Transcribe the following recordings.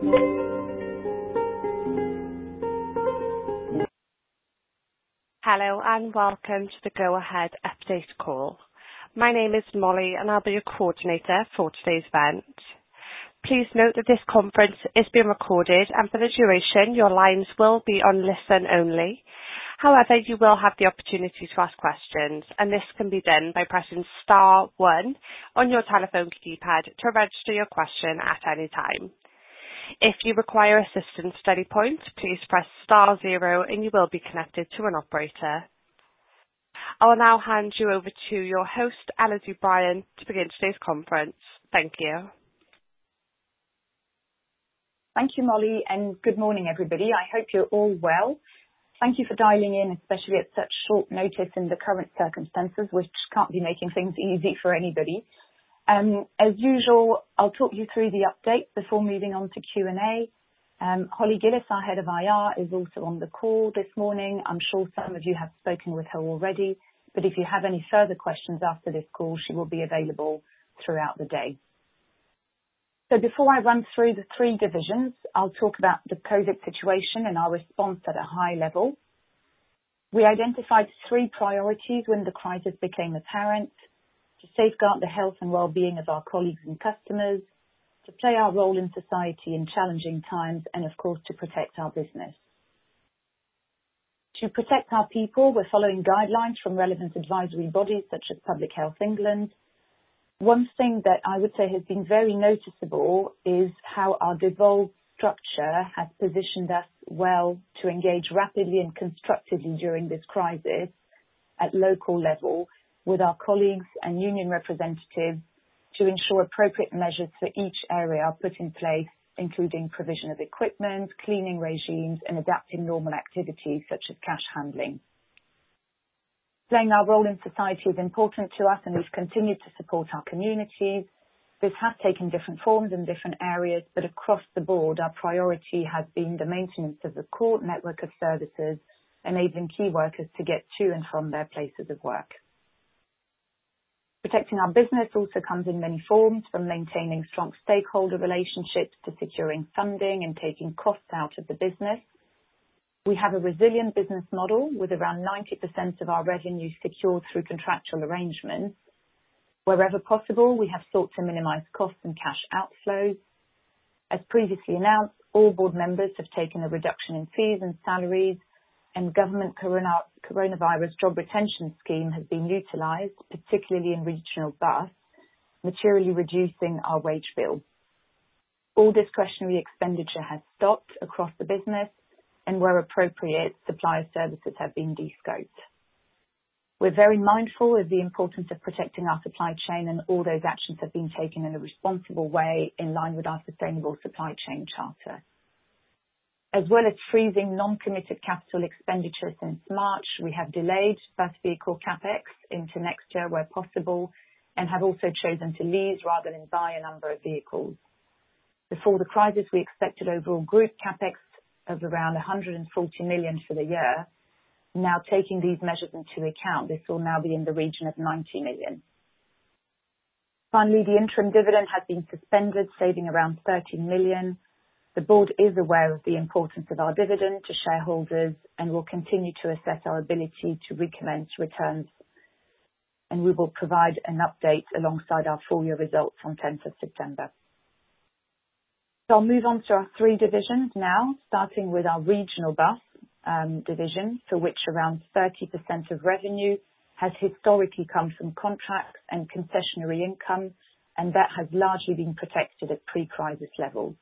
Hello and welcome to the Go Ahead update call. My name is Molly and I'll be your coordinator for today's event. Please note that this conference is being recorded and for the duration your lines will be on listen only. However, you will have the opportunity to ask questions and this can be done by pressing star 1 on your telephone keypad to register your question at any time. If you require assistance at any point, please press star 0 and you will be connected to an operator. I will now hand you over to your host, Elodie Bryan, to begin today's conference. Thank you. Thank you, Molly, and good morning, everybody. I hope you're all well. Thank you for dialing in, especially at such short notice in the current circumstances, which can't be making things easy for anybody. As usual, I'll talk you through the update before moving on to Q&A. Holly Gillis, our head of IR, is also on the call this morning. I'm sure some of you have spoken with her already, but if you have any further questions after this call, she will be available throughout the day. So before I run through the 3 divisions, I'll talk about the COVID situation and our response at a high level. We identified 3 priorities when the crisis became apparent: to safeguard the health and well-being of our colleagues and customers, to play our role in society in challenging times, and of course to protect our business. To protect our people, we're following guidelines from relevant advisory bodies such as Public Health England. One thing that I would say has been very noticeable is how our devolved structure has positioned us well to engage rapidly and constructively during this crisis at local level with our colleagues and union representatives to ensure appropriate measures for each area are put in place, including provision of equipment, cleaning regimes, and adapting normal activities such as cash handling. Playing our role in society is important to us and we've continued to support our communities. This has taken different forms in different areas, but across the board, our priority has been the maintenance of the core network of services, enabling key workers to get to and from their places of work. Protecting our business also comes in many forms, from maintaining strong stakeholder relationships to securing funding and taking costs out of the business. We have a resilient business model with around 90% of our revenue secured through contractual arrangements. Wherever possible, we have sought to minimize costs and cash outflows. As previously announced, all board members have taken a reduction in fees and salaries, and government coronavirus job retention scheme has been utilised, particularly in regional bus, materially reducing our wage bill. All discretionary expenditure has stopped across the business, and where appropriate, supplier services have been de-scoped. We're very mindful of the importance of protecting our supply chain, and all those actions have been taken in a responsible way in line with our Sustainable Supply Chain Charter. As well as freezing non-committed capital expenditure since March, we have delayed bus vehicle capex into next year where possible and have also chosen to lease rather than buy a number of vehicles. Before the crisis, we expected overall group capex of around 140 million for the year. Now taking these measures into account, this will now be in the region of 90 million. Finally, the interim dividend has been suspended, saving around 13 million. The board is aware of the importance of our dividend to shareholders and will continue to assess our ability to recommence returns. And we will provide an update alongside our full year results on 10th of September. So I'll move on to our 3 divisions now, starting with our regional bus division, for which around 30% of revenue has historically come from contracts and concessionary income, and that has largely been protected at pre-crisis levels.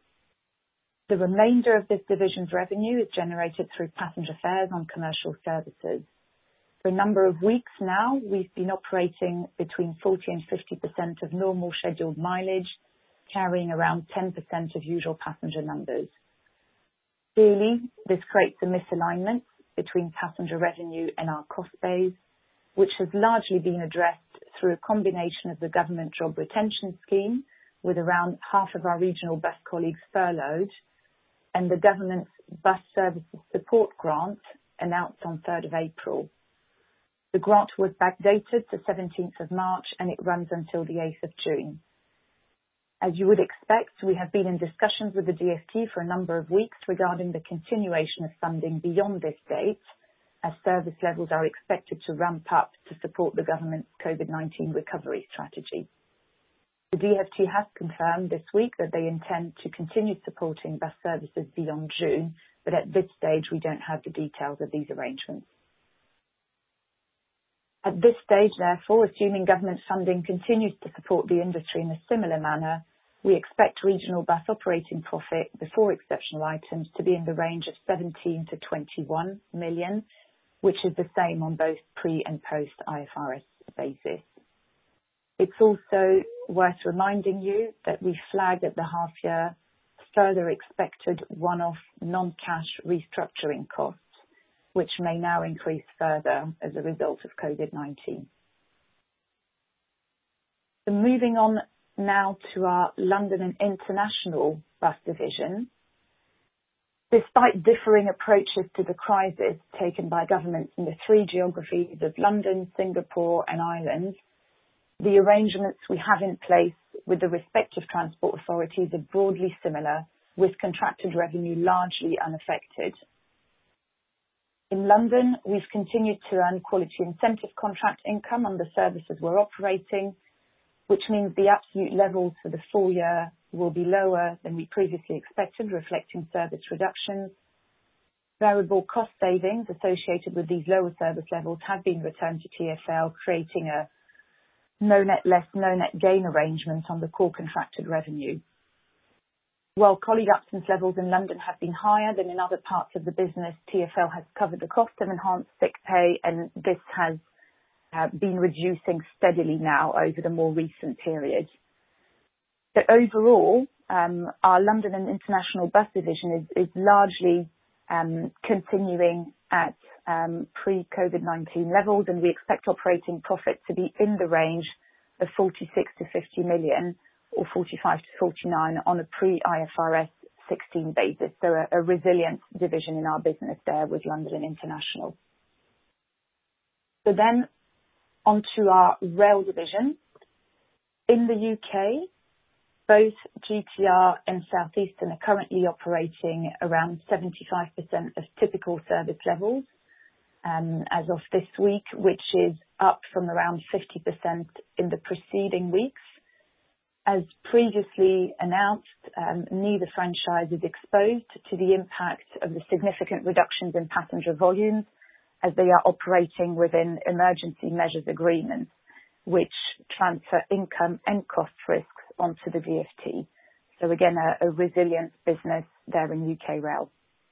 The remainder of this division's revenue is generated through passenger fares on commercial services. For a number of weeks now, we've been operating between 40 and 50% of normal scheduled mileage, carrying around 10% of usual passenger numbers. Clearly, this creates a misalignment between passenger revenue and our cost base, which has largely been addressed through a combination of the government job retention scheme, with around half of our regional bus colleagues furloughed, and the government's bus services support grant announced on 3rd of April. The grant was backdated to 17th of March and it runs until the 8th of June. As you would expect, we have been in discussions with the DfT for a number of weeks regarding the continuation of funding beyond this date, as service levels are expected to ramp up to support the government's COVID-19 recovery strategy. The DfT has confirmed this week that they intend to continue supporting bus services beyond June, but at this stage we don't have the details of these arrangements. At this stage, therefore, assuming government funding continues to support the industry in a similar manner, we expect regional bus operating profit before exceptional items to be in the range of 17 to 21 million, which is the same on both pre and post IFRS basis. It's also worth reminding you that we flagged at the half year further expected one-off non-cash restructuring costs, which may now increase further as a result of COVID-19. So moving on now to our London and International Bus division. Despite differing approaches to the crisis taken by governments in the three geographies of London, Singapore and Ireland, the arrangements we have in place with the respective transport authorities are broadly similar, with contracted revenue largely unaffected. In London, we've continued to earn quality incentive contract income on the services we're operating, which means the absolute levels for the full year will be lower than we previously expected, reflecting service reductions. Variable cost savings associated with these lower service levels have been returned to TfL, creating a no net less, no net gain arrangement on the core contracted revenue. While colleague absence levels in London have been higher than in other parts of the business, TfL has covered the cost of enhanced sick pay, and this has been reducing steadily now over the more recent period. So overall, our London and International Bus division is largely continuing at pre-COVID-19 levels, and we expect operating profit to be in the range of 46 to 50 million or 45 to 49 on a pre-IFRS 16 basis. So a resilient division in our business there with London and International. So then onto our rail division. In the UK, both GTR and South Eastern are currently operating around 75% of typical service levels as of this week, which is up from around 50% in the preceding weeks. As previously announced, neither franchise is exposed to the impact of the significant reductions in passenger volumes, as they are operating within emergency measures agreements, which transfer income and cost risks onto the DfT. So again, a resilient business there in UK Rail.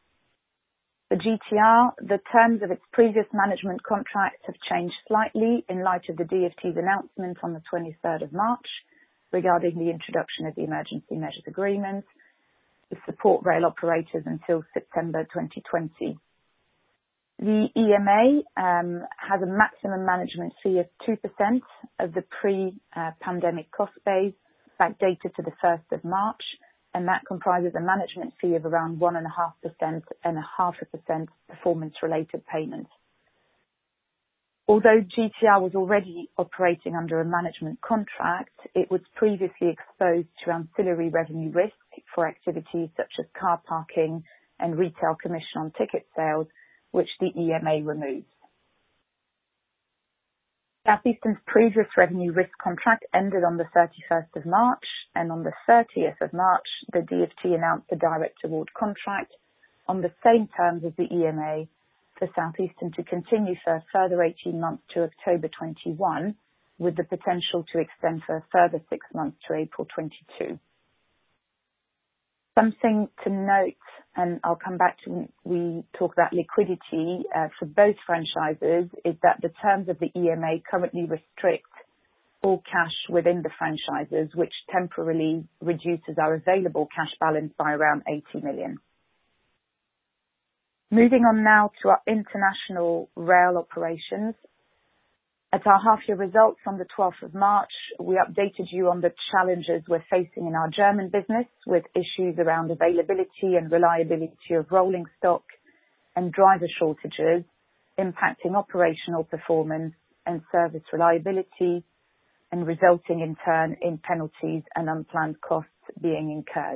The GTR, the terms of its previous management contracts have changed slightly in light of the DfT's announcement on the 23rd of March regarding the introduction of the emergency measures agreement to support rail operators until September 2020. The EMA has a maximum management fee of 2% of the pre-pandemic cost base, backdated to the 1st of March, and that comprises a management fee of around 1.5% and 0.5% performance-related payments. Although GTR was already operating under a management contract, it was previously exposed to ancillary revenue risk for activities such as car parking and retail commission on ticket sales, which the EMA removes. South Eastern's previous revenue risk contract ended on the 31st of March, and on the 30th of March, the DfT announced a direct award contract on the same terms as the EMA for South Eastern to continue for a further 18 months to October 21, with the potential to extend for a further 6 months to April 22. Something to note, and I'll come back to when we talk about liquidity for both franchises, is that the terms of the EMA currently restrict all cash within the franchises, which temporarily reduces our available cash balance by around 80 million. Moving on now to our international rail operations. At our half-year results on the 12th of March, we updated you on the challenges we're facing in our German business, with issues around availability and reliability of rolling stock and driver shortages impacting operational performance and service reliability, and resulting in turn in penalties and unplanned costs being incurred.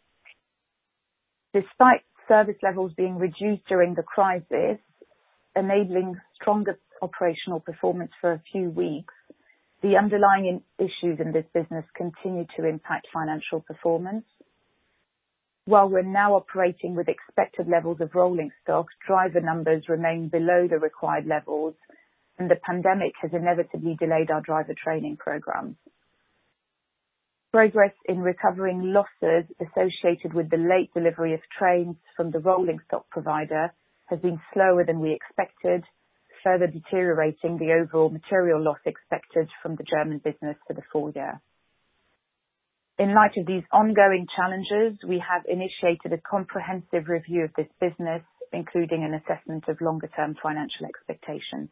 Despite service levels being reduced during the crisis, enabling stronger operational performance for a few weeks, the underlying issues in this business continue to impact financial performance. While we're now operating with expected levels of rolling stock, driver numbers remain below the required levels, and the pandemic has inevitably delayed our driver training programs. Progress in recovering losses associated with the late delivery of trains from the rolling stock provider has been slower than we expected, further deteriorating the overall material loss expected from the German business for the full year. In light of these ongoing challenges, we have initiated a comprehensive review of this business, including an assessment of longer-term financial expectations.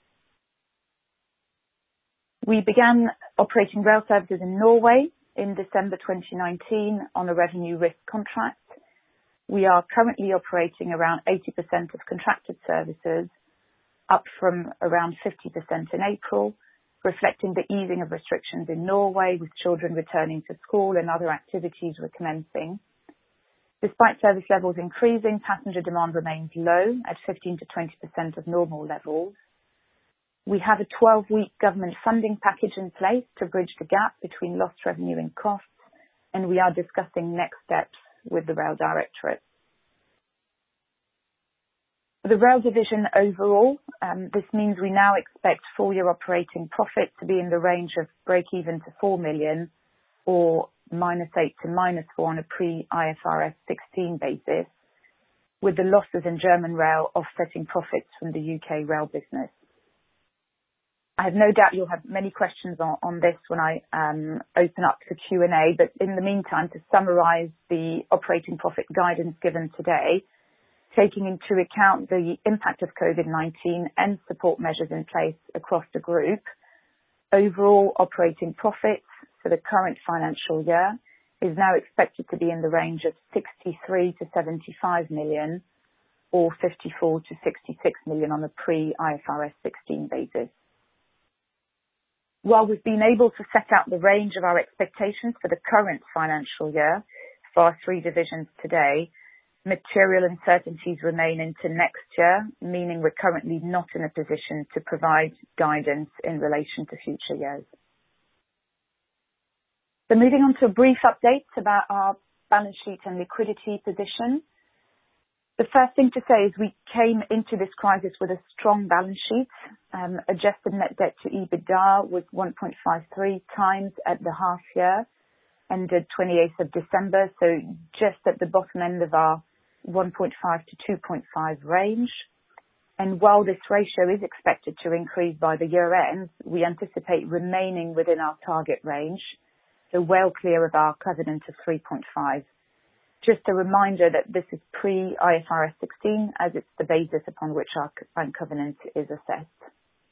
We began operating rail services in Norway in December 2019 on a revenue risk contract. We are currently operating around 80% of contracted services, up from around 50% in April, reflecting the easing of restrictions in Norway with children returning to school and other activities recommencing. Despite service levels increasing, passenger demand remains low at 15 to 20% of normal levels. We have a 12-week government funding package in place to bridge the gap between lost revenue and costs, and we are discussing next steps with the Rail Directorate. For the rail division overall, this means we now expect full-year operating profit to be in the range of break-even to 4 million or -8 to -4 on a pre-IFRS 16 basis, with the losses in German rail offsetting profits from the UK rail business. I have no doubt you'll have many questions on this when I open up for Q&A, but in the meantime, to summarise the operating profit guidance given today, taking into account the impact of COVID-19 and support measures in place across the group, overall operating profits for the current financial year is now expected to be in the range of 63 to 75 million or 54 to 66 million on a pre-IFRS 16 basis. While we've been able to set out the range of our expectations for the current financial year for our three divisions today, material uncertainties remain into next year, meaning we're currently not in a position to provide guidance in relation to future years. So moving on to a brief update about our balance sheet and liquidity position. The first thing to say is we came into this crisis with a strong balance sheet. Adjusted net debt to EBITDA was 1.53 times at the half year, ended 28th of December, so just at the bottom end of our 1.5 to 2.5 range. And while this ratio is expected to increase by the year end, we anticipate remaining within our target range, so well clear of our covenant of 3.5. Just a reminder that this is pre-IFRS 16, as it's the basis upon which our bank covenant is assessed.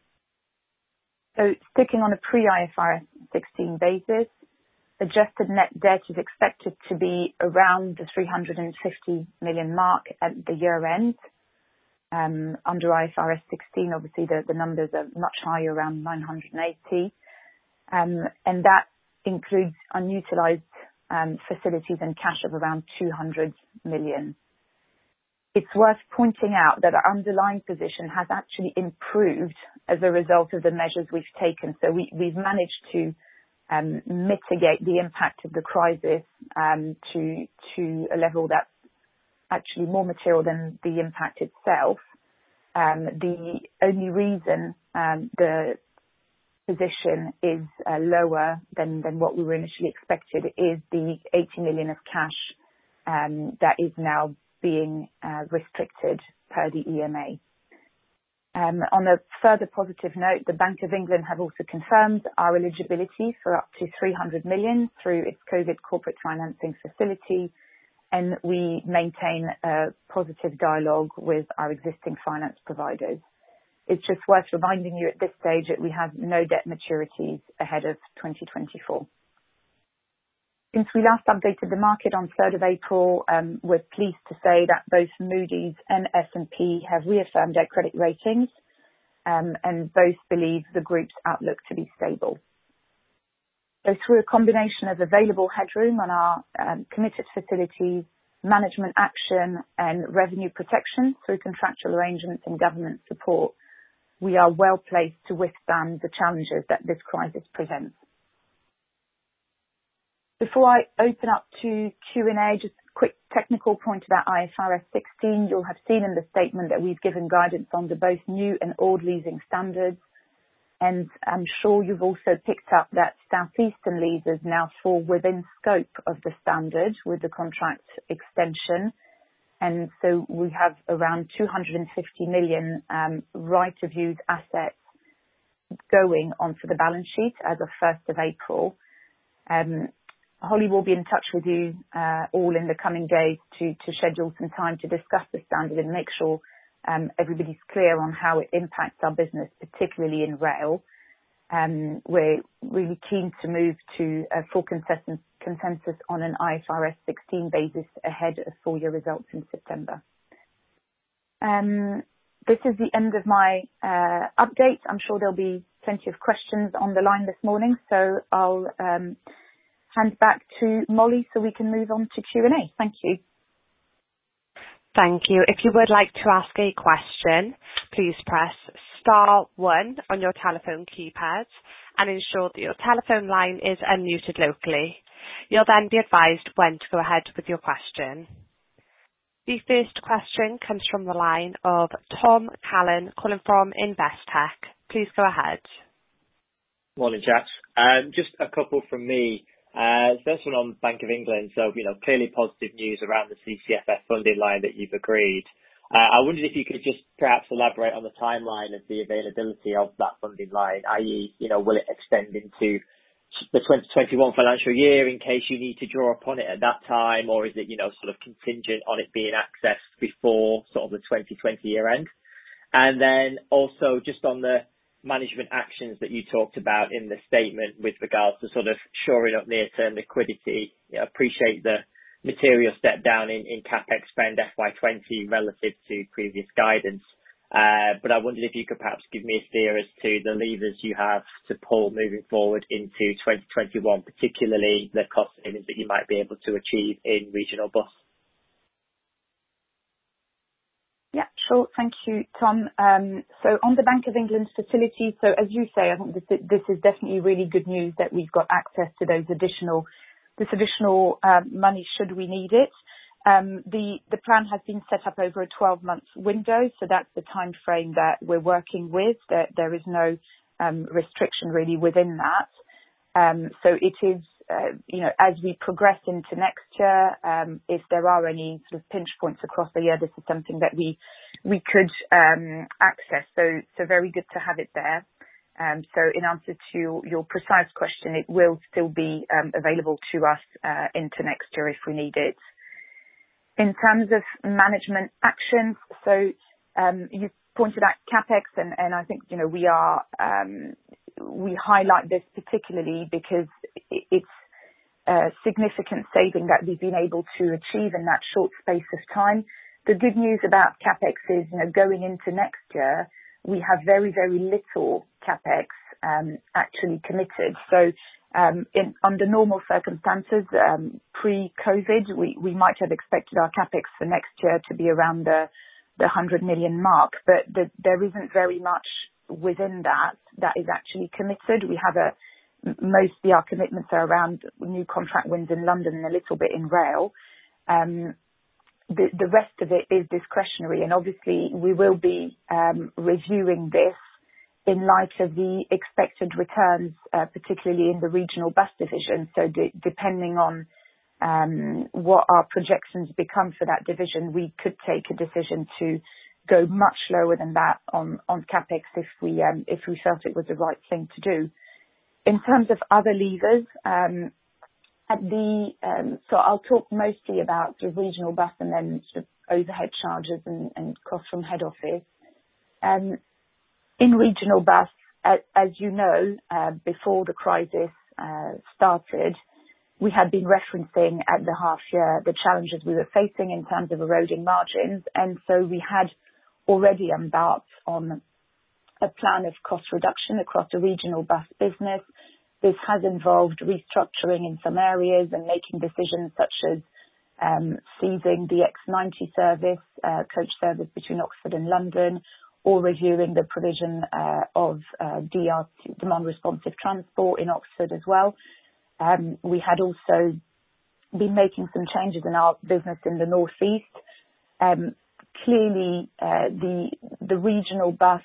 So sticking on a pre-IFRS 16 basis, adjusted net debt is expected to be around the 350 million mark at the year end. Under IFRS 16, obviously the numbers are much higher, around 980. And that includes unutilized facilities and cash of around 200 million. It's worth pointing out that our underlying position has actually improved as a result of the measures we've taken. So we've managed to mitigate the impact of the crisis to a level that's actually more material than the impact itself. The only reason the position is lower than what we were initially expected is the 80 million of cash that is now being restricted per the EMA. On a further positive note, the Bank of England have also confirmed our eligibility for up to 300 million through its COVID corporate financing facility, and we maintain a positive dialogue with our existing finance providers. It's just worth reminding you at this stage that we have no debt maturities ahead of 2024. Since we last updated the market on 3rd of April, we're pleased to say that both Moody's and S&P have reaffirmed their credit ratings, and both believe the group's outlook to be stable. So through a combination of available headroom on our committed facilities, management action and revenue protection through contractual arrangements and government support, we are well placed to withstand the challenges that this crisis presents. Before I open up to Q&A, just a quick technical point about IFRS 16. You'll have seen in the statement that we've given guidance on the both new and old leasing standards. And I'm sure you've also picked up that Southeastern leases now fall within scope of the standard with the contract extension. And so we have around 250 million right of use assets going onto the balance sheet as of 1st of April. Holly will be in touch with you all in the coming days to schedule some time to discuss the standard and make sure everybody's clear on how it impacts our business, particularly in rail. We're really keen to move to a full consensus on an IFRS 16 basis ahead of full year results in September. This is the end of my update. I'm sure there'll be plenty of questions on the line this morning, so I'll hand back to Molly so we can move on to Q&A. Thank you. Thank you. If you would like to ask a question, please press star 1 on your telephone keypad and ensure that your telephone line is unmuted locally. You'll then be advised when to go ahead with your question. The first question comes from the line of Tom Callan calling from Investec. Please go ahead. Morning, chaps. Just a couple from me. First one on Bank of England. So, clearly positive news around the CCFF funding line that you've agreed. I wondered if you could just perhaps elaborate on the timeline of the availability of that funding line, i.e., will it extend into the 2021 financial year in case you need to draw upon it at that time, or is it, sort of contingent on it being accessed before sort of the 2020 year end? And then also just on the management actions that you talked about in the statement with regards to sort of shoring up near-term liquidity. Appreciate the material step down in CapEx spend FY20 relative to previous guidance. But I wondered if you could perhaps give me a steer as to the levers you have to pull moving forward into 2021, particularly the cost savings that you might be able to achieve in regional bus. Yeah, sure. Thank you, Tom. So on the Bank of England facility, so as you say, I think this is definitely really good news that we've got access to this additional money should we need it. The plan has been set up over a 12-month window, so that's the time frame that we're working with. There is no restriction really within that. So it is, as we progress into next year, if there are any sort of pinch points across the year, this is something that we could access. So very good to have it there. So in answer to your precise question, it will still be available to us into next year if we need it. In terms of management actions, so you pointed out CapEx, and I think we highlight this particularly because it's a significant saving that we've been able to achieve in that short space of time. The good news about CapEx is, going into next year, we have very, very little CapEx actually committed. So under normal circumstances, pre-COVID, we might have expected our CapEx for next year to be around the 100 million mark, but there isn't very much within that is actually committed. We have mostly our commitments are around new contract wins in London and a little bit in rail. The rest of it is discretionary, and obviously we will be reviewing this in light of the expected returns, particularly in the regional bus division. So depending on what our projections become for that division, we could take a decision to go much lower than that on CapEx if we felt it was the right thing to do. In terms of other levers, so I'll talk mostly about the regional bus and then sort of overhead charges and costs from head office. In regional bus, as you know, before the crisis started, we had been referencing at the half year the challenges we were facing in terms of eroding margins, and so we had already embarked on a plan of cost reduction across the regional bus business, This has involved restructuring in some areas and making decisions such as seizing the X90 service, coach service between Oxford and London, or reviewing the provision of DRT, demand responsive transport in Oxford as well. We had also been making some changes in our business in the North East. Clearly, the regional bus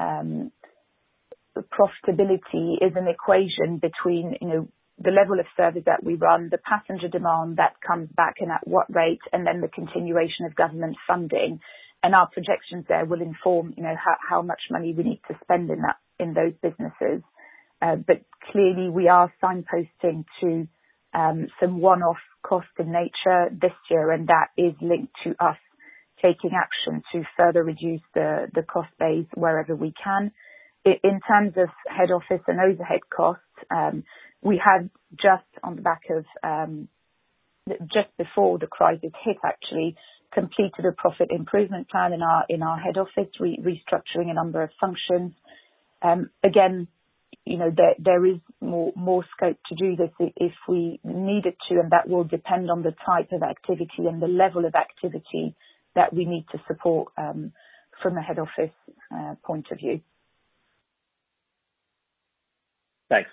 profitability is an equation between, the level of service that we run, the passenger demand that comes back and at what rate, and then the continuation of government funding. And our projections there will inform, how much money we need to spend in those businesses. But clearly we are signposting to some one-off cost in nature this year, and that is linked to us taking action to further reduce the cost base wherever we can. In terms of head office and overhead costs, we had just on the back of, just before the crisis hit actually, completed a profit improvement plan in our head office, restructuring a number of functions. Again, there is more scope to do this if we needed to, and that will depend on the type of activity and the level of activity that we need to support from a head office point of view. Thanks.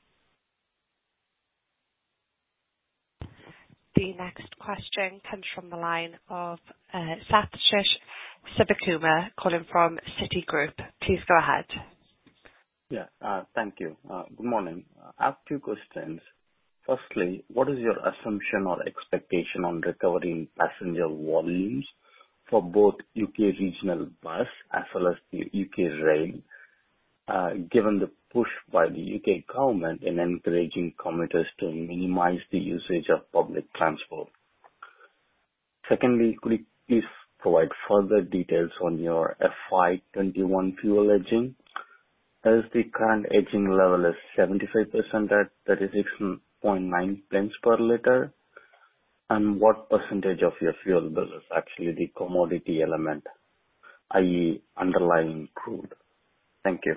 The next question comes from the line of Sathish Sivakumar calling from Citigroup. Please go ahead. Yeah, thank you. Good morning. I have two questions. Firstly, what is your assumption or expectation on recovery in passenger volumes for both UK regional bus as well as the UK rail, given the push by the UK government in encouraging commuters to minimize the usage of public transport? Secondly, could you please provide further details on your FY21 fuel hedging? As the current hedging level is 75% at 36.9 pence per litre, and what percentage of your fuel bill is actually the commodity element, i.e. underlying crude? Thank you.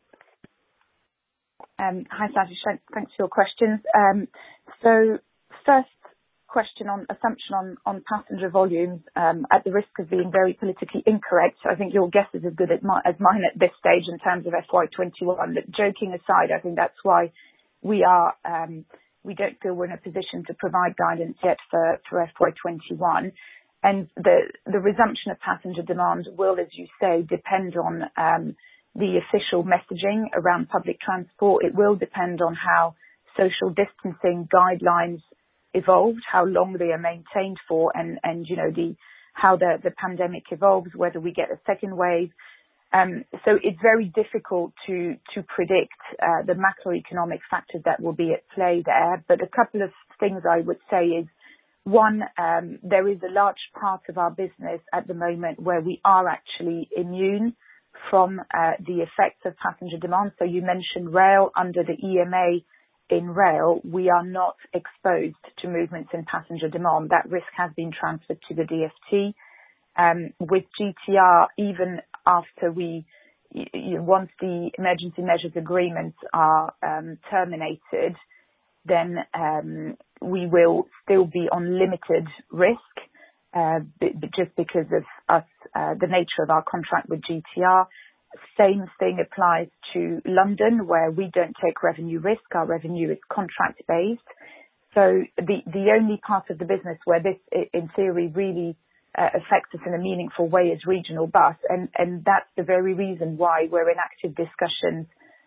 Hi, Satish. Thanks for your questions. So first question on assumption on passenger volumes, at the risk of being very politically incorrect, I think your guess is as good as mine at this stage in terms of FY21. But joking aside, I think that's why we don't feel we're in a position to provide guidance yet for FY21. And the resumption of passenger demand will, as you say, depend on the official messaging around public transport. It will depend on how social distancing guidelines evolved, how long they are maintained for, and how the pandemic evolves, whether we get a second wave. So it's very difficult to predict the macroeconomic factors that will be at play there. But a couple of things I would say is, one, there is a large part of our business at the moment where we are actually immune from the effects of passenger demand. So you mentioned rail. Under the EMA in rail, we are not exposed to movements in passenger demand. That risk has been transferred to the DfT. With GTR, even after once the emergency measures agreements are terminated, then we will still be on limited risk, just because of us, the nature of our contract with GTR. Same thing applies to London, where we don't take revenue risk. Our revenue is contract based. So the only part of the business where this, in theory, really affects us in a meaningful way is regional bus, and that's the very reason why we're in active discussions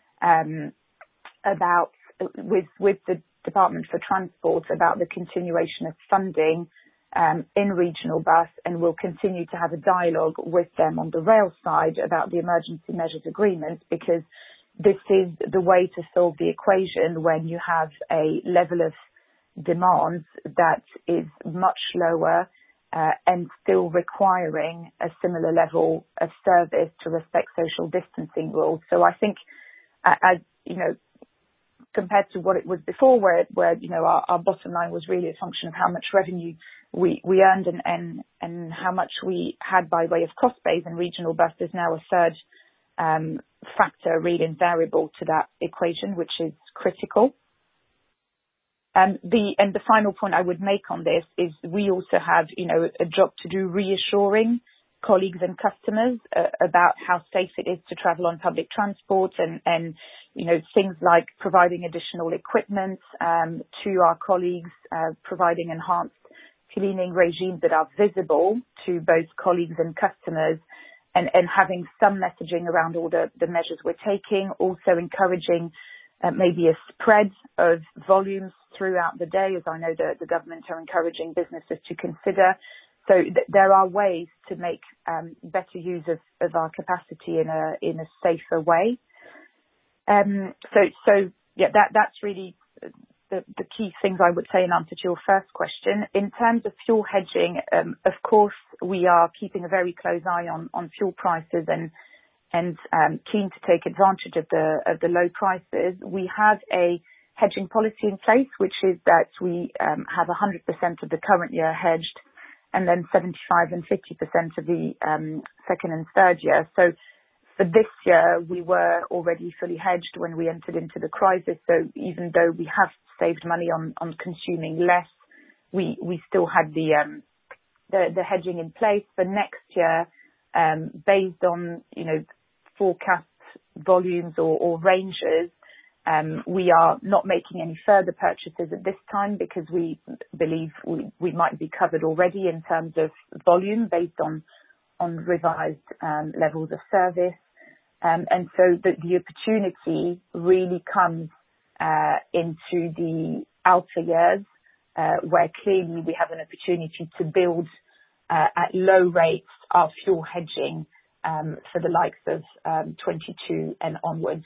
with the Department for Transport about the continuation of funding in regional bus, and we'll continue to have a dialogue with them on the rail side about the emergency measures agreements, because this is the way to solve the equation when you have a level of demand that is much lower and still requiring a similar level of service to respect social distancing rules. So I think, compared to what it was before, where our bottom line was really a function of how much revenue we earned and how much we had by way of cost base, and regional bus is now a third factor, really, and variable to that equation, which is critical. The final point I would make on this is we also have, a job to do reassuring colleagues and customers about how safe it is to travel on public transport and things like providing additional equipment to our colleagues, providing enhanced cleaning regimes that are visible to both colleagues and customers, and having some messaging around all the measures we're taking, also encouraging maybe a spread of volumes throughout the day, as I know the government are encouraging businesses to consider. So there are ways to make better use of our capacity in a safer way. That's really the key things I would say in answer to your first question. In terms of fuel hedging, of course, we are keeping a very close eye on fuel prices and keen to take advantage of the low prices. We have a hedging policy in place, which is that we have 100% of the current year hedged, and then 75 and 50% of the second and third year. So for this year, we were already fully hedged when we entered into the crisis. So even though we have saved money on consuming less, we still had the hedging in place for next year, based on forecast volumes or ranges. We are not making any further purchases at this time because we believe we might be covered already in terms of volume based on revised levels of service. And so the opportunity really comes into the outer years, where clearly we have an opportunity to build at low rates our fuel hedging for the likes of 22 and onwards.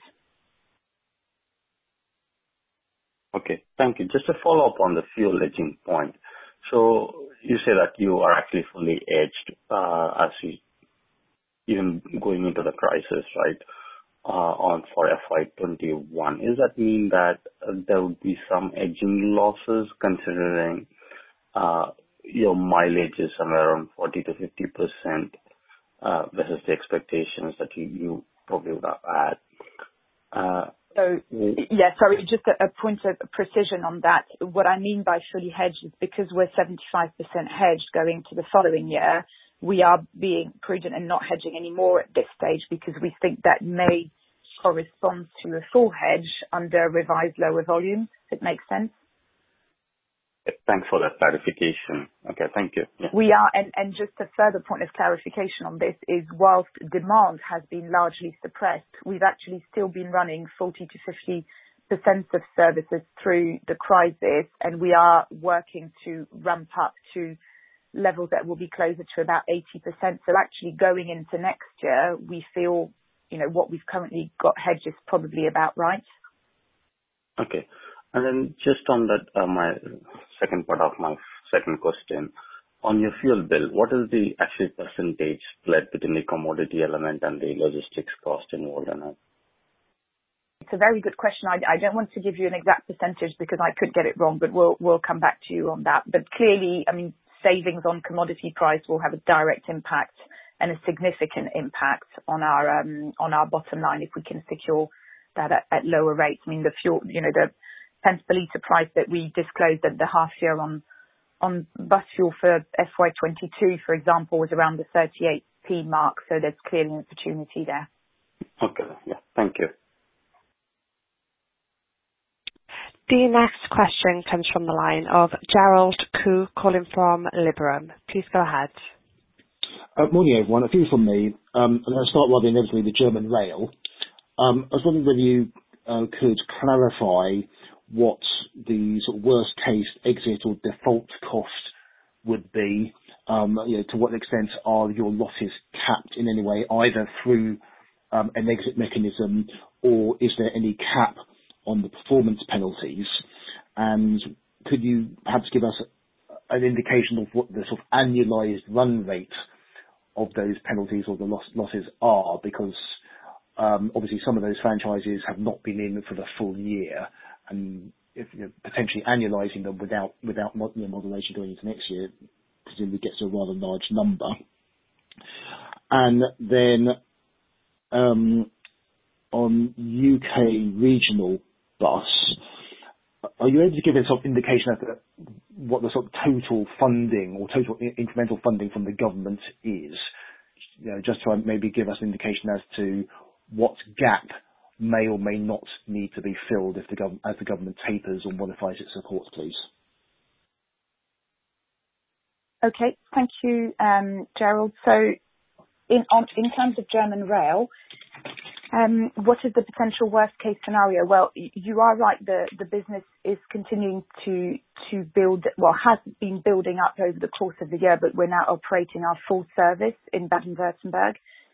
Okay, thank you. Just to follow up on the fuel hedging point. So you say that you are actually fully hedged as you even going into the crisis, right? For FY21. Does that mean that there would be some hedging losses considering your mileage is somewhere around 40 to 50% versus the expectations that you probably would have had? Sorry, just a point of precision on that. What I mean by fully hedged is because we're 75% hedged going to the following year, we are being prudent and not hedging anymore at this stage because we think that may correspond to a full hedge under revised lower volumes. If it makes sense. Thanks for that clarification. Okay, thank you. Yeah. We are, and just a further point of clarification on this is whilst demand has been largely suppressed, we've actually still been running 40 to 50% of services through the crisis, and we are working to ramp up to levels that will be closer to about 80%. So actually going into next year, we feel, what we've currently got hedged is probably about right. Okay. And then just on that, my second part of my second question, on your fuel bill, what is the actual percentage split between the commodity element and the logistics cost involved in it? It's a very good question. I don't want to give you an exact percentage because I could get it wrong, but we'll come back to you on that. But clearly, savings on commodity price will have a direct impact and a significant impact on our bottom line if we can secure that at lower rates. The fuel, the pence per litre price that we disclosed at the half year on bus fuel for FY22, for example, was around the 38p mark. So there's clearly an opportunity there. Okay. Yeah. Thank you. The next question comes from the line of Gerald Koo calling from Liberum. Please go ahead. Morning, everyone. A few from me. I'm going to start rather inevitably with German Rail. I was wondering whether you could clarify what the sort of worst case exit or default cost would be. To what extent are your losses capped in any way, either through an exit mechanism, or is there any cap on the performance penalties? And could you perhaps give us an indication of what the sort of annualized run rate of those penalties or the losses are? Because obviously some of those franchises have not been in for the full year, and if you're potentially annualizing them without moderation going into next year, presumably gets to a rather large number. And then on UK regional bus, are you able to give us some indication as to what the sort of total funding or total incremental funding from the government is? Just to maybe give us an indication as to what gap may or may not need to be filled as the government tapers or modifies its support, please. Okay, thank you, Gerald. So in terms of German Rail, what is the potential worst case scenario? Well, you are right. The business is continuing to build, has been building up over the course of the year, but we're now operating our full service in Baden-Württemberg.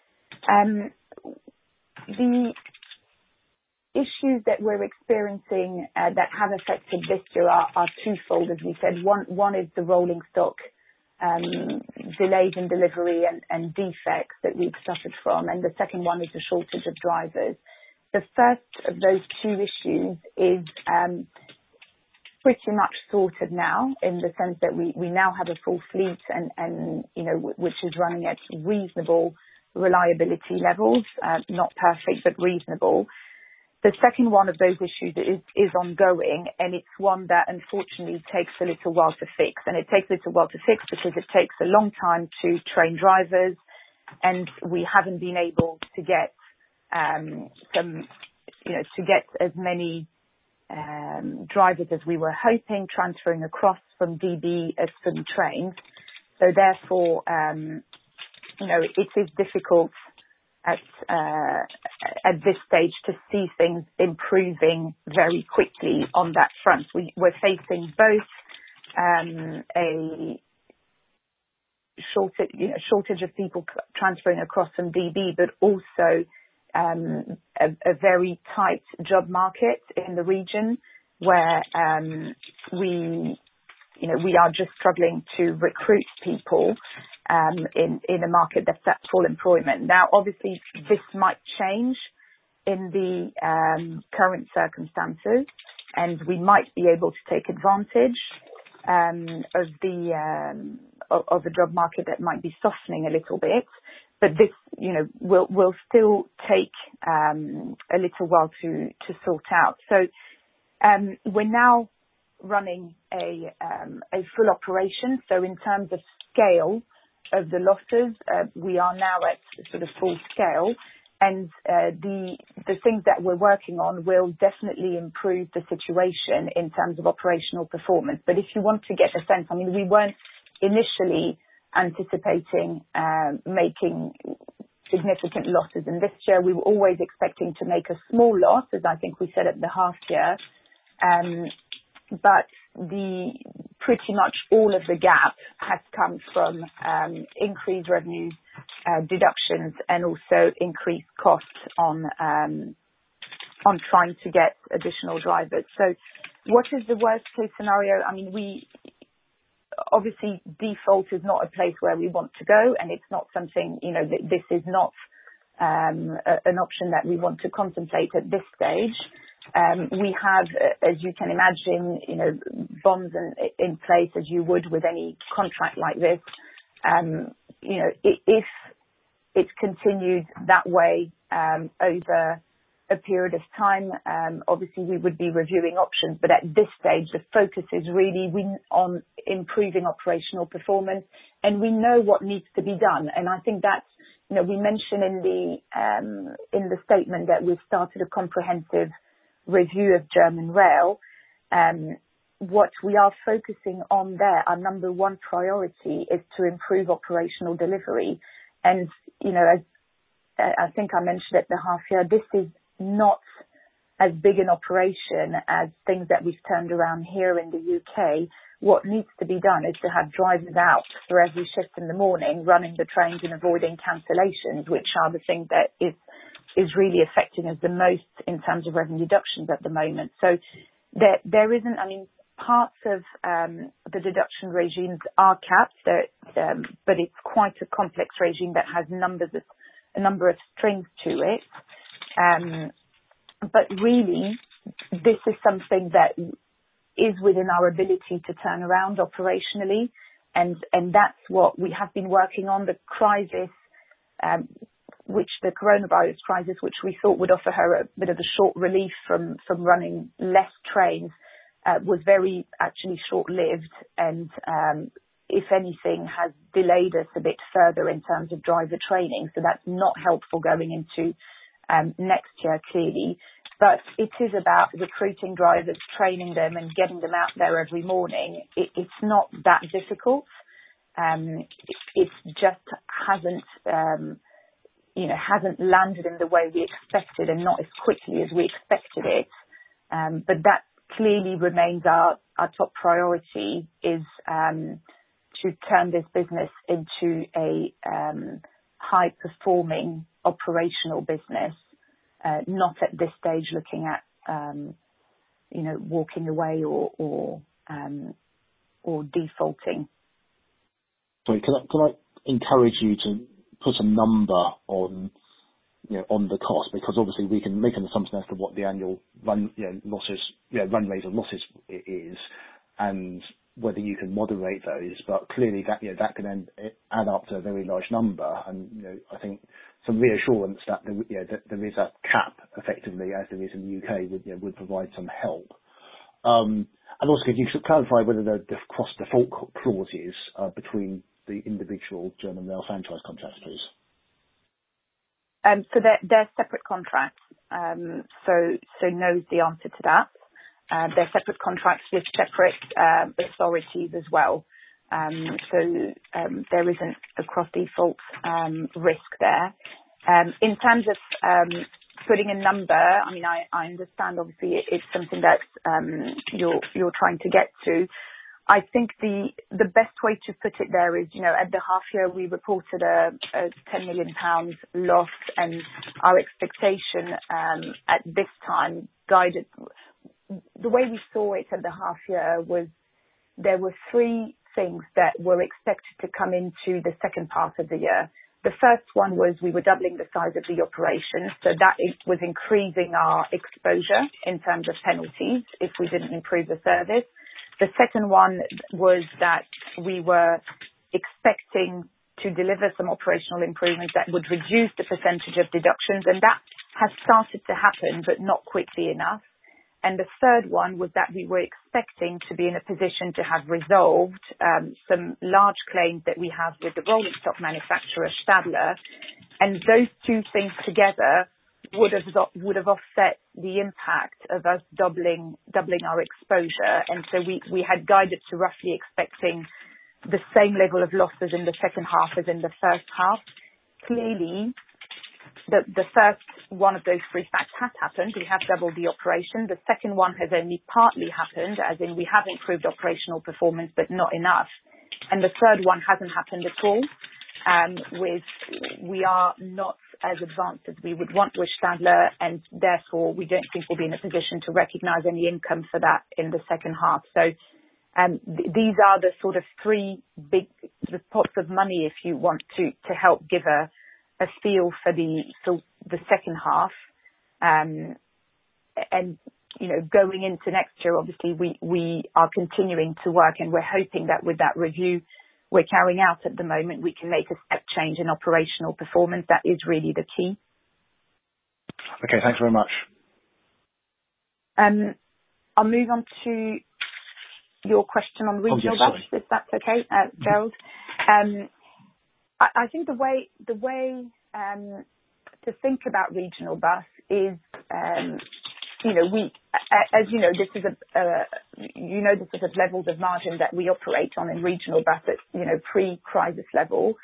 The issues that we're experiencing that have affected this year are twofold, as we said. One is the rolling stock delays in delivery and defects that we've suffered from, and the second one is the shortage of drivers. The first of those two issues is pretty much sorted now, in the sense that we now have a full fleet and which is running at reasonable reliability levels, not perfect but reasonable. The second one of those issues is ongoing, and it's one that unfortunately takes a little while to fix. And it takes a little while to fix because it takes a long time to train drivers, and we haven't been able to get to get as many drivers as we were hoping, transferring across from DB as fully trained. So therefore, it is difficult at this stage to see things improving very quickly on that front. We're facing both a shortage of people transferring across from DB, but also a very tight job market in the region where we are just struggling to recruit people in a market that's at full employment. Now, obviously, this might change in the current circumstances, and we might be able to take advantage of the job market that might be softening a little bit. But this, will still take a little while to sort out. So we're now running a full operation. So in terms of scale of the losses, we are now at sort of full scale, and the things that we're working on will definitely improve the situation in terms of operational performance. But if you want to get a sense, we weren't initially anticipating making significant losses in this year. We were always expecting to make a small loss, as I think we said at the half year. But pretty much all of the gap has come from increased revenues, deductions, and also increased costs on trying to get additional drivers. So what is the worst case scenario? Obviously default is not a place where we want to go, and it's not something, this is not an option that we want to contemplate at this stage. We have, as you can imagine, bonds in place as you would with any contract like this. If it's continued that way over a period of time, obviously we would be reviewing options. But at this stage, the focus is really on improving operational performance, and we know what needs to be done. And I think that's, we mentioned in the statement that we've started a comprehensive review of German Rail. What we are focusing on there, our number one priority is to improve operational delivery. And, as I think I mentioned at the half year, this is not as big an operation as things that we've turned around here in the UK. What needs to be done is to have drivers out for every shift in the morning, running the trains and avoiding cancellations, which are the thing that is really affecting us the most in terms of revenue deductions at the moment. So there isn't, parts of the deduction regimes are capped, but it's quite a complex regime that has a number of strings to it. But really, this is something that is within our ability to turn around operationally, and that's what we have been working on. The crisis which the coronavirus crisis, which we thought would offer her a bit of a short relief from running less trains, was very actually short-lived, and if anything has delayed us a bit further in terms of driver training. So that's not helpful going into next year, clearly. But it is about recruiting drivers, training them and getting them out there every morning. It's not that difficult. It just hasn't landed in the way we expected and not as quickly as we expected it. But that clearly remains our top priority, is to turn this business into a high-performing operational business, not at this stage looking at walking away or defaulting. Sorry, can I encourage you to put a number on the cost, because obviously we can make an assumption as to what the annual run rate of losses is, and whether you can moderate those. But clearly that can then add up to a very large number, and I think some reassurance that there is a cap effectively, as there is in the UK, would provide some help. And also, could you clarify whether the cross default clauses between the individual German rail franchise contracts, please? So they're separate contracts. So knows the answer to that. They're separate contracts with separate authorities as well. So there isn't a cross default risk there. In terms of putting a number, I mean, I understand obviously it's something that you're trying to get to. I think the best way to put it there is, at the half year we reported a £10 million loss, and our expectation at this time, guided the way we saw it at the half year, was there were three things that were expected to come into the second part of the year. The first one was we were doubling the size of the operation, so that was increasing our exposure in terms of penalties if we didn't improve the service. The second one was that we were expecting to deliver some operational improvements that would reduce the percentage of deductions, and that has started to happen, but not quickly enough. And the third one was that we were expecting to be in a position to have resolved some large claims that we have with the rolling stock manufacturer Stadler, and those two things together would have offset the impact of us doubling our exposure. And so we had guided to roughly expecting the same level of losses in the second half as in the first half. Clearly, the first one of those three facts has happened. We have doubled the operation. The second one has only partly happened, as in we have improved operational performance, but not enough. And the third one hasn't happened at all. We are not as advanced as we would want with Stadler, and therefore we don't think we'll be in a position to recognise any income for that in the second half. So these are the sort of three big pots of money, if you want to help give a feel for the second half. And going into next year, obviously we are continuing to work, and we're hoping that with that review we're carrying out at the moment, we can make a step change in operational performance. That is really the key. Okay, thanks very much. I'll move on to your question on regional bus, if that's okay, Gerald. I think the way to think about regional bus is, as you know, this is the sort of levels of margin that we operate on in regional bus at pre-crisis level.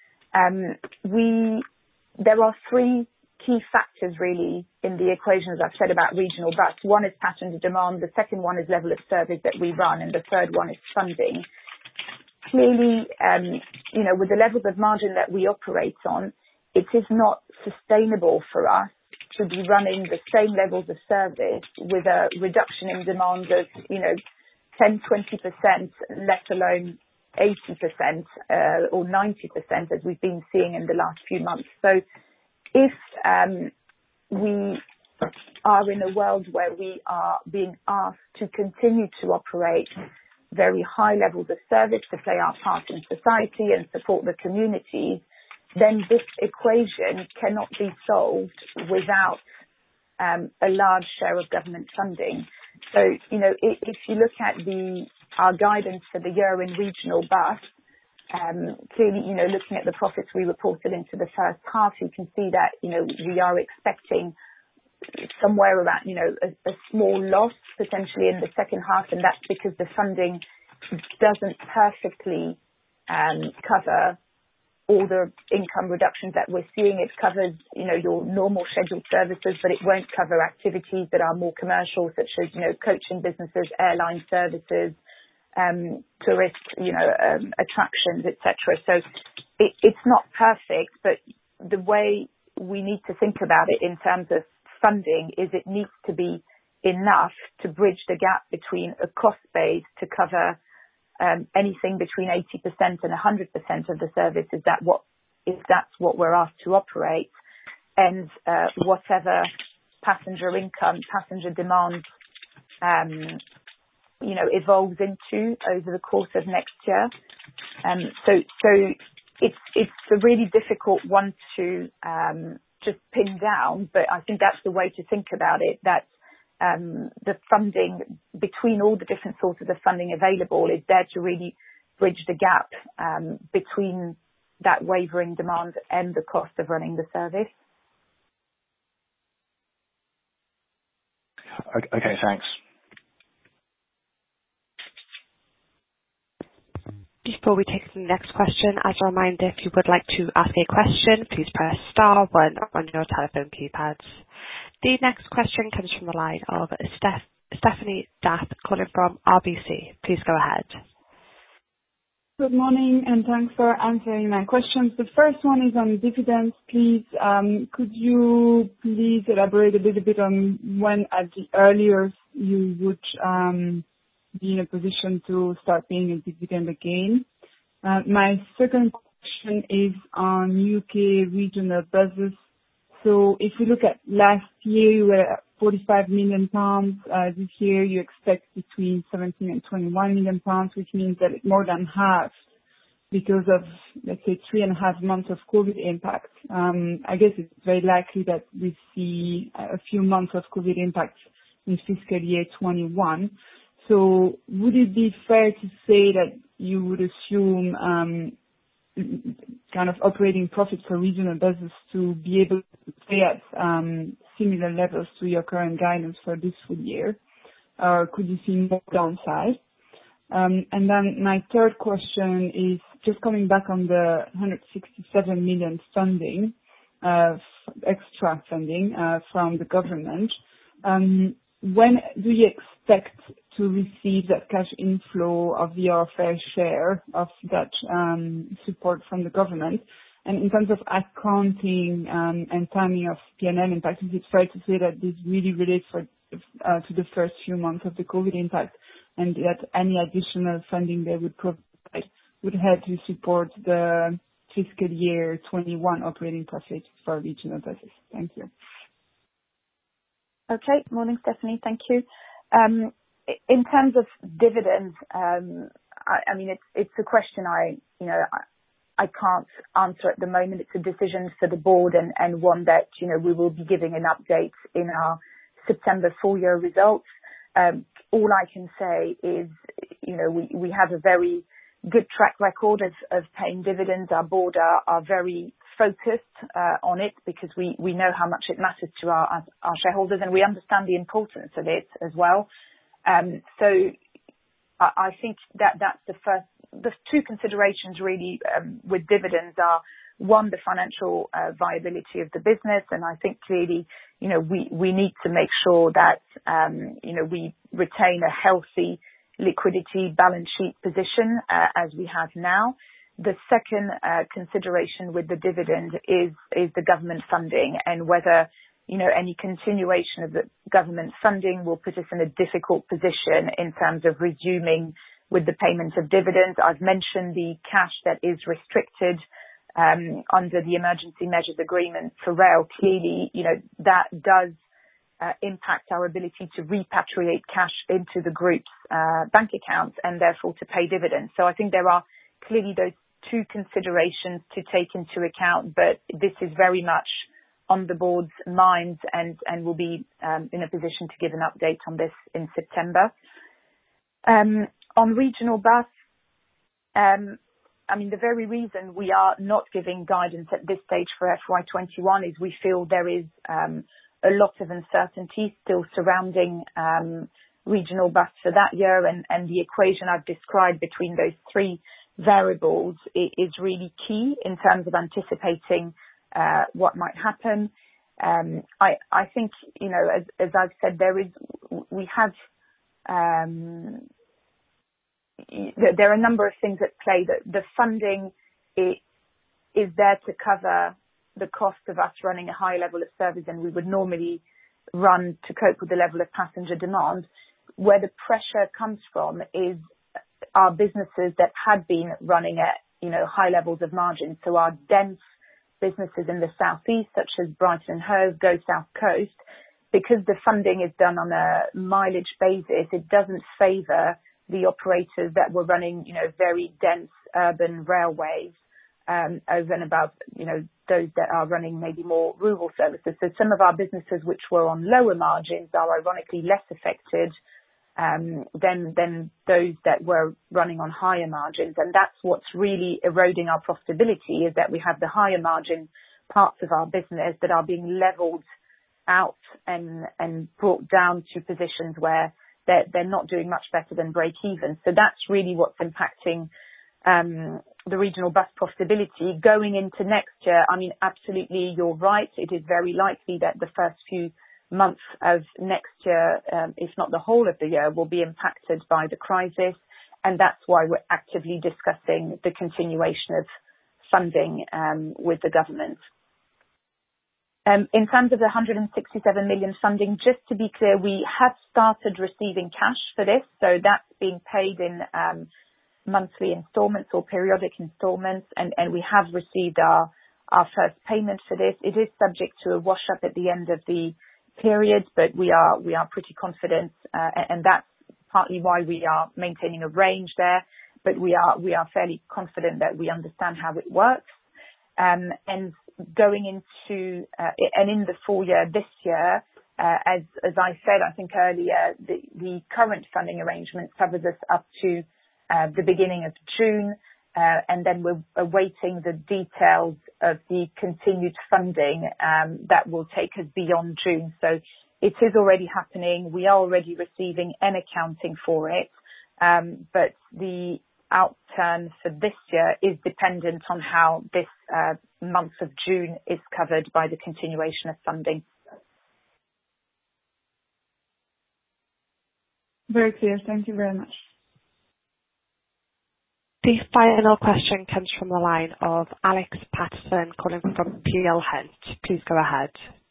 There are three key factors really in the equation, as I've said, about regional bus. One is passenger demand, the second one is level of service that we run, and the third one is funding. Clearly, with the levels of margin that we operate on, it is not sustainable for us to be running the same levels of service with a reduction in demand of 10-20%, let alone 80% or 90%, as we've been seeing in the last few months. So if we are in a world where we are being asked to continue to operate very high levels of service, to play our part in society and support the community, then this equation cannot be solved without a large share of government funding. So, if you look at our guidance for the year in regional bus, clearly, looking at the profits we reported into the first half, you can see that, we are expecting somewhere around, a small loss potentially in the second half, and that's because the funding doesn't perfectly cover all the income reductions that we're seeing. It covers, your normal scheduled services, but it won't cover activities that are more commercial, such as, coaching businesses, airline services, tourist, attractions, etc. So it's not perfect, but the way we need to think about it in terms of funding is it needs to be enough to bridge the gap between a cost base to cover anything between 80% and 100% of the service, if that's what we're asked to operate, and whatever passenger income, passenger demand, evolves into over the course of next year. So it's a really difficult one to just pin down, but I think that's the way to think about it, that the funding between all the different sources of funding available is there to really bridge the gap between that wavering demand and the cost of running the service. Okay, thanks. Before we take the next question, as a reminder, if you would like to ask a question, please press star 1 on your telephone keypads. The next question comes from the line of Stephanie D'Ath calling from RBC. Please go ahead. Good morning, and thanks for answering my questions. The first one is on dividends, please. Could you please elaborate a little bit on when at the earliest you would be in a position to start paying a dividend again? My second question is on UK regional buses. So if we look at last year, you were at £45 million. This year, you expect between 17 and 21 million pounds, which means that it more than halved because of, let's say, 3.5 months of COVID impact. I guess it's very likely that we see a few months of COVID impact in fiscal year 21. So would it be fair to say that you would assume kind of operating profit for regional buses to be able to stay at similar levels to your current guidance for this full year? Or could you see more downside? And then my third question is just coming back on the 167 million funding, extra funding from the government. When do you expect to receive that cash inflow of your fair share of that support from the government? And in terms of accounting and timing of P&L impact, is it fair to say that this really relates to the first few months of the COVID impact, and that any additional funding they would provide would help to support the fiscal year 21 operating profit for regional buses? Thank you. Okay. Morning, Stephanie. Thank you. In terms of dividends, I mean, it's a question I can't answer at the moment. It's a decision for the board and one that, we will be giving an update in our September full year results. All I can say is, we have a very good track record of paying dividends. Our board are very focused on it because we know how much it matters to our shareholders, and we understand the importance of it as well. So I think that's the two considerations really with dividends are, one, the financial viability of the business, and I think clearly, we need to make sure that we retain a healthy liquidity balance sheet position as we have now. The second consideration with the dividend is the government funding, and whether any continuation of the government funding will put us in a difficult position in terms of resuming with the payment of dividends. I've mentioned the cash that is restricted under the emergency measures agreement for rail. Clearly, that does impact our ability to repatriate cash into the group's bank accounts and therefore to pay dividends. So I think there are clearly those two considerations to take into account, but this is very much on the board's minds, and we'll be in a position to give an update on this in September. On regional bus, the very reason we are not giving guidance at this stage for FY21 is we feel there is a lot of uncertainty still surrounding regional bus for that year, and the equation I've described between those three variables is really key in terms of anticipating what might happen. I think, as I've said, there are a number of things at play. That the funding is there to cover the cost of us running a high level of service than we would normally run to cope with the level of passenger demand. Where the pressure comes from is our businesses that had been running at high levels of margin. So our dense businesses in the southeast, such as Brighton and Hove, Go South Coast, because the funding is done on a mileage basis, it doesn't favour the operators that were running very dense urban railways over and above those that are running maybe more rural services. So some of our businesses which were on lower margins are ironically less affected than those that were running on higher margins. And that's what's really eroding our profitability, is that we have the higher margin parts of our business that are being levelled out and brought down to positions where they're not doing much better than break even. So that's really what's impacting the regional bus profitability. Going into next year, absolutely, you're right. It is very likely that the first few months of next year, if not the whole of the year, will be impacted by the crisis. And that's why we're actively discussing the continuation of funding with the government. In terms of the 167 million funding, just to be clear, we have started receiving cash for this. So that's being paid in monthly instalments or periodic instalments. And we have received our first payment for this. It is subject to a wash up at the end of the period, but we are pretty confident, and that's partly why we are maintaining a range there. But we are fairly confident that we understand how it works. And going into and in the full year this year, as I said, I think earlier, the current funding arrangement covers us up to the beginning of June, and then we're awaiting the details of the continued funding that will take us beyond June. So it is already happening. We are already receiving and accounting for it, but the outturn for this year is dependent on how this month of June is covered by the continuation of funding. Very clear. Thank you very much. The final question comes from the line of Alex Patterson calling from Peel Hunt. Please go ahead.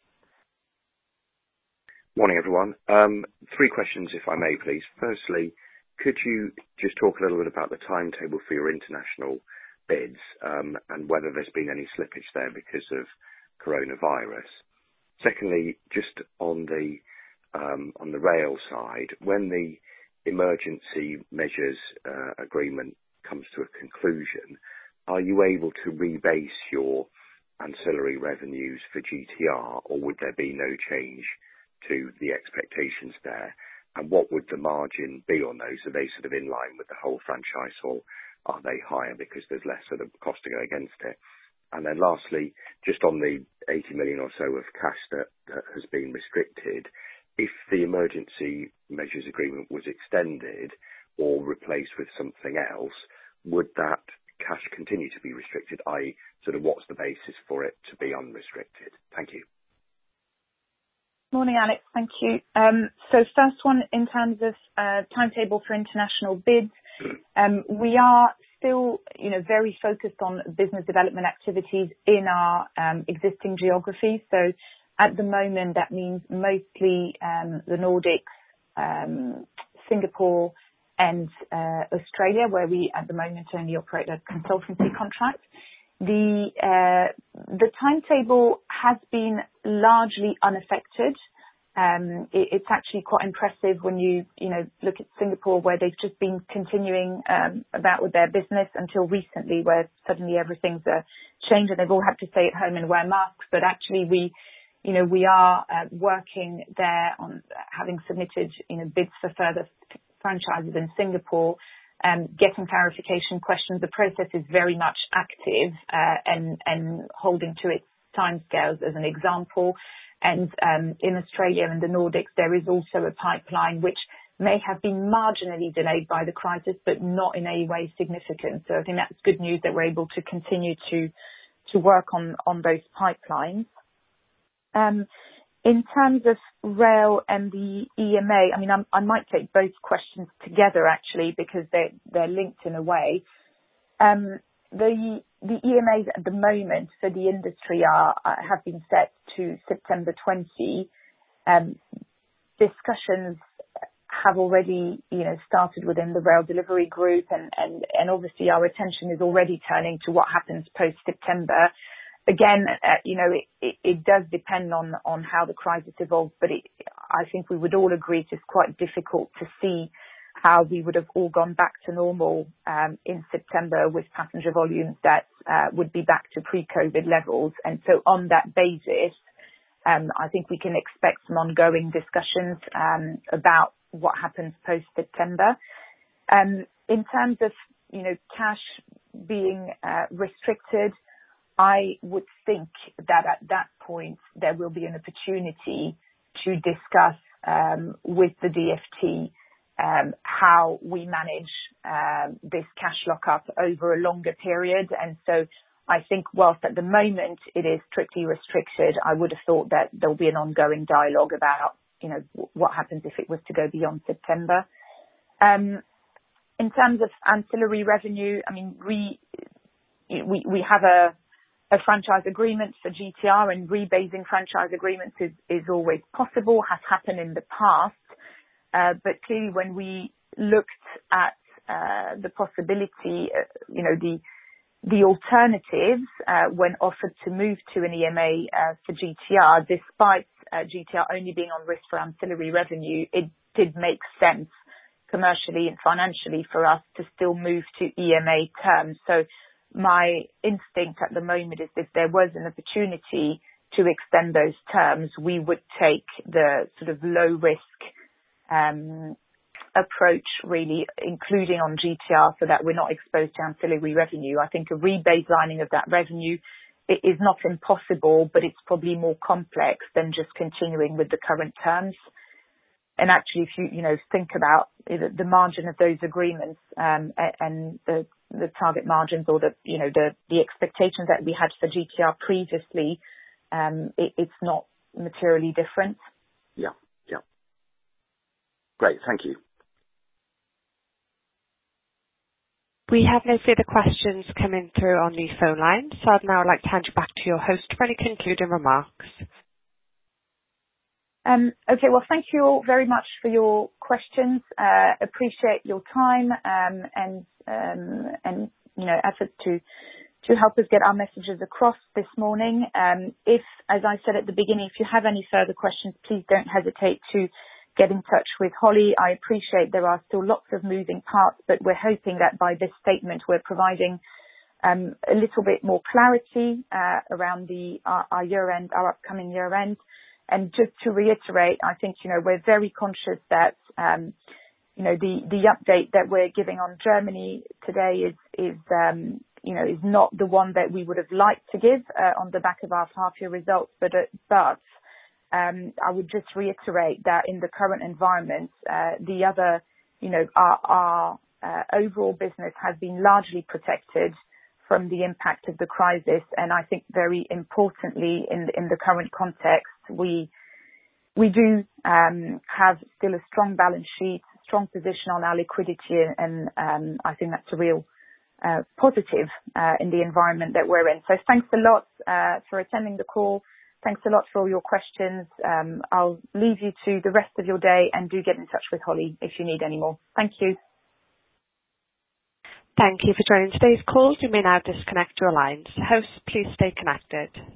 Morning, everyone. 3 questions, if I may, please. Firstly, could you just talk a little bit about the timetable for your international bids, and whether there's been any slippage there because of coronavirus? Secondly, just on the rail side, when the emergency measures agreement comes to a conclusion, are you able to rebase your ancillary revenues for GTR, or would there be no change to the expectations there? And what would the margin be on those? Are they sort of in line with the whole franchise, or are they higher because there's less sort of cost to go against it? And then lastly, just on the 80 million or so of cash that has been restricted, if the emergency measures agreement was extended or replaced with something else, would that cash continue to be restricted? I.e., sort of what's the basis for it to be unrestricted? Thank you. Morning, Alex. Thank you. So first one, in terms of timetable for international bids, we are still, very focused on business development activities in our existing geography. So at the moment, that means mostly the Nordics, Singapore, and Australia, where we at the moment only operate a consultancy contract. The timetable has been largely unaffected It's actually quite impressive when you look at Singapore, where they've just been continuing about with their business until recently, where suddenly everything's changed and they've all had to stay at home and wear masks. But actually, we are working there on having submitted bids for further franchises in Singapore, getting clarification questions. The process is very much active and holding to its timescales, as an example. And in Australia and the Nordics, there is also a pipeline which may have been marginally delayed by the crisis, but not in any way significant. So I think that's good news that we're able to continue to work on those pipelines. In terms of rail and the EMA, I mean, I might take both questions together actually, because they're linked in a way. The EMAs at the moment for the industry have been set to September 20. Discussions have already, started within the rail delivery group, and obviously our attention is already turning to what happens post September. Again, it does depend on how the crisis evolves, but I think we would all agree it's quite difficult to see how we would have all gone back to normal in September with passenger volumes that would be back to pre-COVID levels. And so on that basis, I think we can expect some ongoing discussions about what happens post-September. In terms of, cash being restricted, I would think that at that point there will be an opportunity to discuss with the DfT how we manage this cash lockup over a longer period. And so I think whilst at the moment it is strictly restricted, I would have thought that there'll be an ongoing dialogue about, what happens if it was to go beyond September. In terms of ancillary revenue, I mean, we have a franchise agreement for GTR, and rebasing franchise agreements is always possible, has happened in the past. But clearly when we looked at the possibility, the alternatives when offered to move to an EMA for GTR, despite GTR only being on risk for ancillary revenue, it did make sense commercially and financially for us to still move to EMA terms. So my instinct at the moment is if there was an opportunity to extend those terms, we would take the sort of low risk approach, really, including on GTR, so that we're not exposed to ancillary revenue. I think a rebaselining of that revenue is not impossible, but it's probably more complex than just continuing with the current terms. And actually, if you think about the margin of those agreements and the target margins, or the expectations that we had for GTR previously, it's not materially different. Yeah. Great, thank you. We have no further questions coming through on the phone line, so I'd now like to hand you back to your host for any concluding remarks. Okay, well, thank you all very much for your questions. Appreciate your time and efforts to help us get our messages across this morning. If, as I said at the beginning, if you have any further questions, please don't hesitate to get in touch with Holly. I appreciate there are still lots of moving parts, but we're hoping that by this statement we're providing a little bit more clarity around our year-end, our upcoming year-end. And just to reiterate, I think, we're very conscious that, the update that we're giving on Germany today is not the one that we would have liked to give on the back of our half-year results, but I would just reiterate that in the current environment, our overall business has been largely protected from the impact of the crisis. And I think very importantly in the current context, we do have still a strong balance sheet, strong position on our liquidity, and I think that's a real positive in the environment that we're in. So thanks a lot for attending the call. Thanks a lot for all your questions. I'll leave you to the rest of your day, and do get in touch with Holly if you need any more. Thank you. Thank you for joining today's call. You may now disconnect your lines. Hosts, please stay connected.